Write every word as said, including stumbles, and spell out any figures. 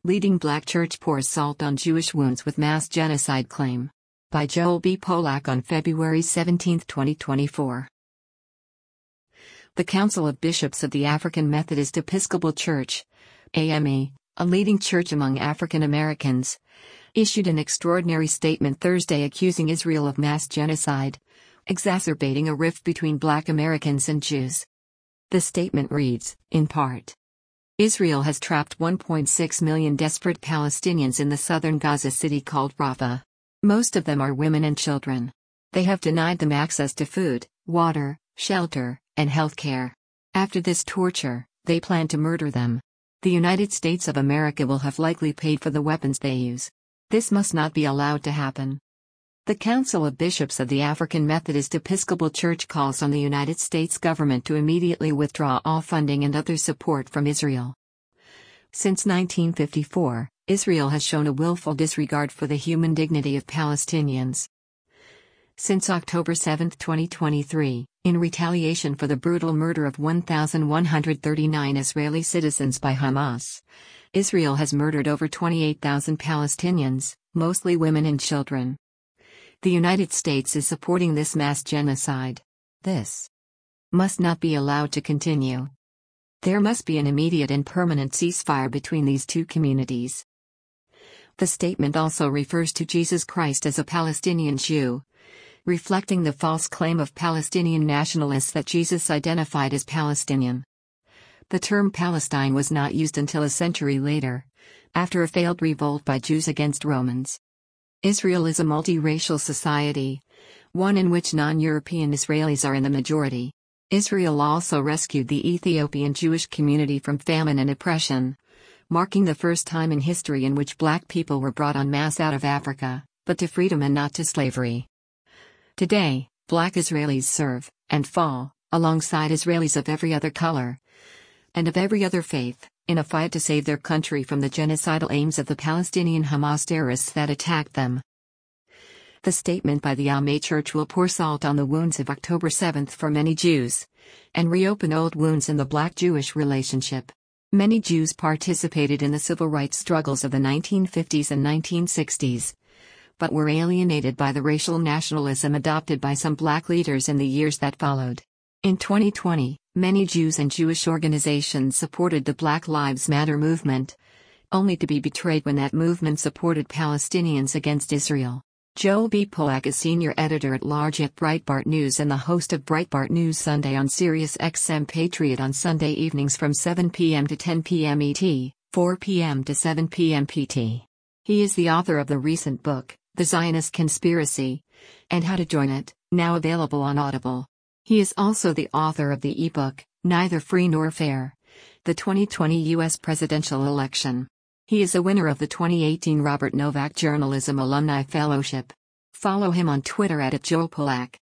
Leading Black Church Pours Salt on Jewish Wounds with Mass Genocide Claim. By Joel B. Polak on February seventeenth, twenty twenty-four. The Council of Bishops of the African Methodist Episcopal Church, A M E, a leading church among African Americans, issued an extraordinary statement Thursday accusing Israel of mass genocide, exacerbating a rift between Black Americans and Jews. The statement reads, in part, Israel has trapped one point six million desperate Palestinians in the southern Gaza city called Rafah. Most of them are women and children. They have denied them access to food, water, shelter, and health care. After this torture, they plan to murder them. The United States of America will have likely paid for the weapons they use. This must not be allowed to happen. The Council of Bishops of the African Methodist Episcopal Church calls on the United States government to immediately withdraw all funding and other support from Israel. Since nineteen fifty-four, Israel has shown a willful disregard for the human dignity of Palestinians. Since October seventh, twenty twenty-three, in retaliation for the brutal murder of one thousand one hundred thirty-nine Israeli citizens by Hamas, Israel has murdered over twenty-eight thousand Palestinians, mostly women and children. The United States is supporting this mass genocide. This must not be allowed to continue. There must be an immediate and permanent ceasefire between these two communities. The statement also refers to Jesus Christ as a Palestinian Jew, reflecting the false claim of Palestinian nationalists that Jesus identified as Palestinian. The term Palestine was not used until a century later, after a failed revolt by Jews against Romans. Israel is a multiracial society, one in which non-European Israelis are in the majority. Israel also rescued the Ethiopian Jewish community from famine and oppression, marking the first time in history in which Black people were brought en masse out of Africa, but to freedom and not to slavery. Today, Black Israelis serve, and fall, alongside Israelis of every other color, and of every other faith, in a fight to save their country from the genocidal aims of the Palestinian Hamas terrorists that attacked them. The statement by the A M E Church will pour salt on the wounds of October seventh for many Jews, and reopen old wounds in the Black-Jewish relationship. Many Jews participated in the civil rights struggles of the nineteen fifties and nineteen sixties, but were alienated by the racial nationalism adopted by some Black leaders in the years that followed. In twenty twenty, many Jews and Jewish organizations supported the Black Lives Matter movement, only to be betrayed when that movement supported Palestinians against Israel. Joel B. Polak is senior editor-at-large at Breitbart News and the host of Breitbart News Sunday on Sirius X M Patriot on Sunday evenings from seven p m to ten p m E T, four p m to seven p m P T. He is the author of the recent book, The Zionist Conspiracy, and How to Join It, now available on Audible. He is also the author of the ebook, Neither Free Nor Fair: The twenty twenty U S Presidential Election. He is a winner of the twenty eighteen Robert Novak Journalism Alumni Fellowship. Follow him on Twitter at Joel Polak.